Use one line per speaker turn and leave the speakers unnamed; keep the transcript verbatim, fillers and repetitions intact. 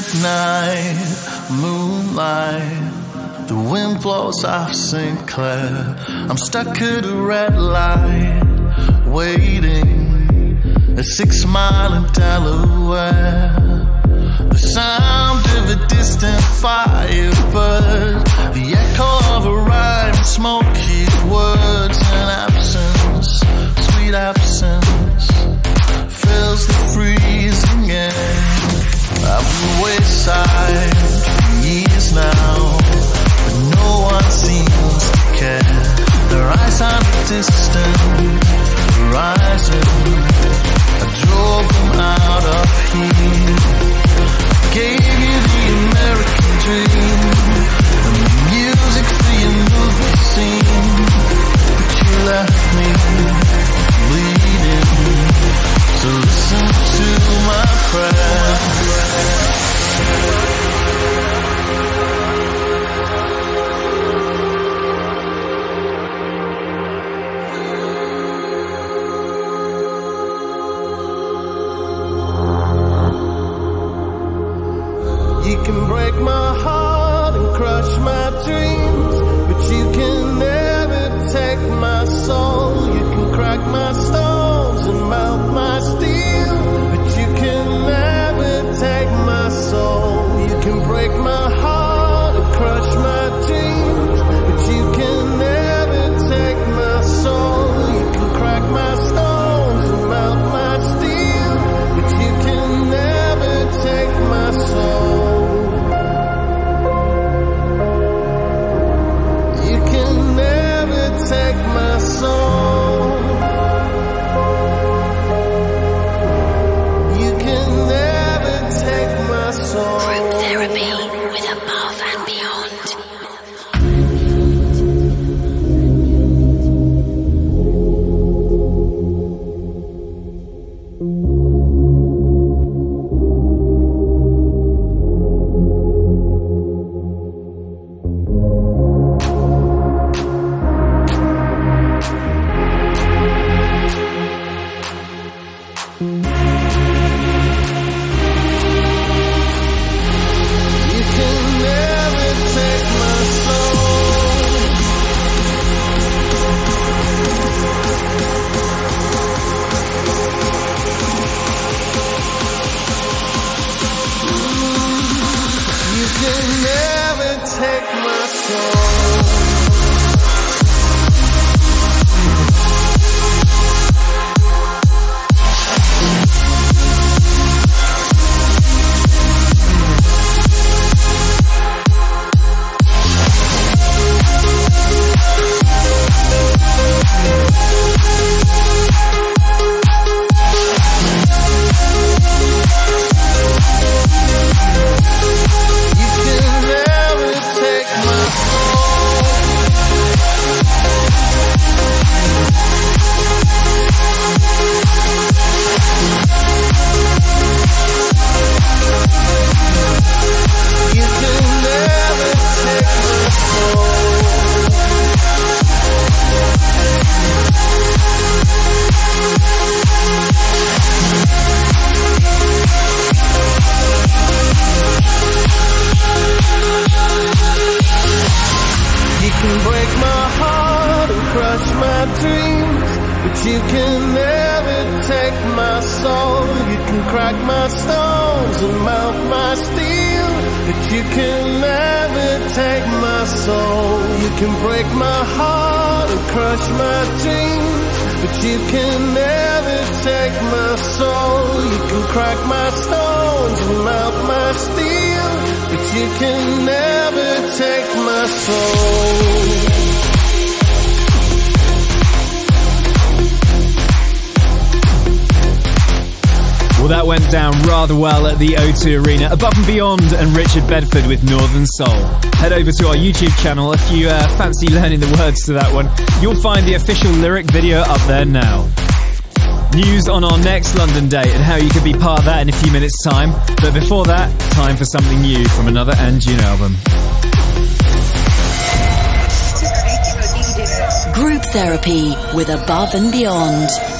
night, moonlight, the wind blows off Saint Clair. I'm stuck at a red light, waiting at Six Mile in Delaware. The sound of a distant firebird, the echo of a rhyme, smoky words, and absence, sweet absence, fills the freezing air. I've been wayside for years now, but no one seems to care. Their eyes on a distant horizon, I drove them out of here. Gave you the American dream and the music for your movie scene, but you left me bleeding. So listen to my prayer. You can break my heart and crush my dreams, but you can never take my soul. You can crack my stones and melt my steel, but you can never take my soul. You can break my heart and crush my dreams, but you can never take my soul. You can crack my stones and melt my steel, but you can never take my soul. Take my soul. You can never take my soul.
Group therapy with Above and Beyond.
Well, that went down rather well at the O two Arena. Above and Beyond and Richard Bedford with Northern Soul. Head over to our YouTube channel if you uh, fancy learning the words to that one. You'll find the official lyric video up there now. News on our next London date and how you can be part of that in a few minutes' time. But before that, time for something new from another Anjune album.
Group Therapy with Above and Beyond.